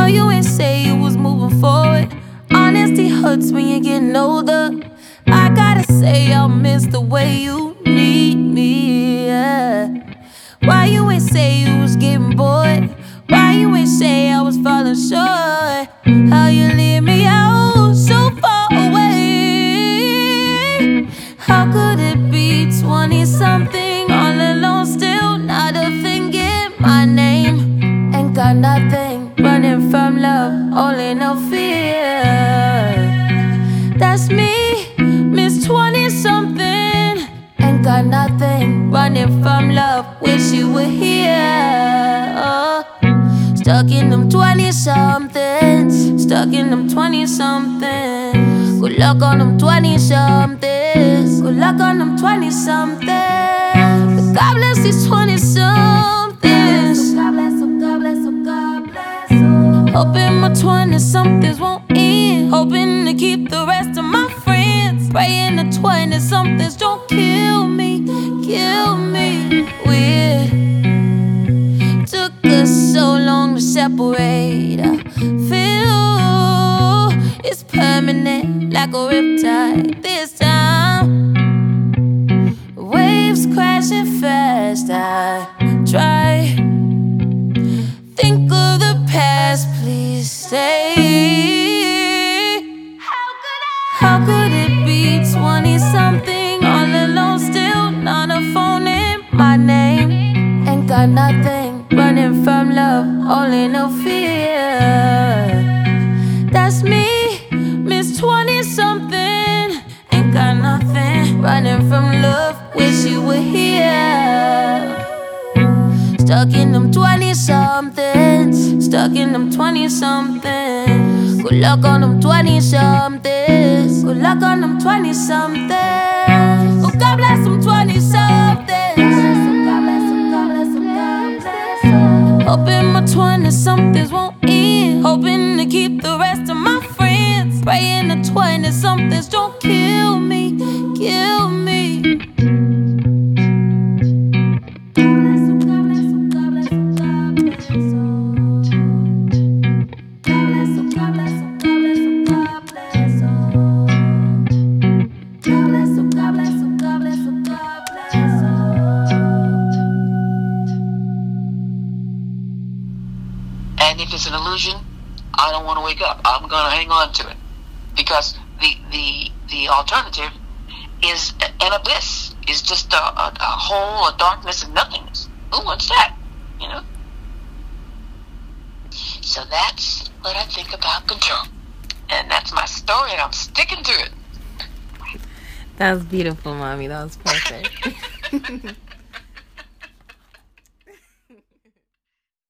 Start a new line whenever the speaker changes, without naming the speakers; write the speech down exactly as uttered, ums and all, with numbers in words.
No, you ain't say you was moving forward. Honesty hurts when you're getting older. I gotta say I'll miss the way you need me, yeah. Why you ain't say you was getting bored? Why you ain't say I was falling short? How you leave me out so far away? How could it be twenty-something all alone, still not a thing in my name? Ain't got nothing, running from love, only no fear. That's me, Miss twenty-something. Ain't got nothing, running from love, wish you were here. Oh. Stuck in them twenty-somethings, stuck in them twenty-somethings. Good luck on them twenty-somethings, good luck on them twenty-somethings. But God bless these twenty-somethings. God bless, oh God bless, oh God bless, oh. Hoping my twenty-somethings won't end, hoping to keep the rest of my friends. Praying the twenty-somethings don't kill me, kill me. Weird. Took us so long to separate. I feel it's permanent, like a riptide this time. Waves crashing fast, I try. Think of the past, please stay. How could it be twenty-something all alone, still not a phone in my name? Ain't got nothing, running from love, only no fear. That's me, Miss twenty-something. Ain't got nothing, running from love, wish you were here. Stuck in them twenty-somethings, stuck in them twenty-somethings. Good luck on them twenty-somethings, good luck on them twenty-somethings. Oh, God bless them twenty-somethings. Hoping my twenty-somethings won't end, hoping to keep the rest of my friends. Praying the twenty-somethings don't kill me, kill me.
And if it's an illusion, I don't want to wake up. I'm going to hang on to it. Because the the the alternative is an abyss. Is just a, a, a hole, a darkness, and nothingness. Who wants that? You know? So that's what I think about control. And that's my story, and I'm sticking to it.
That was beautiful, Mommy. That was perfect.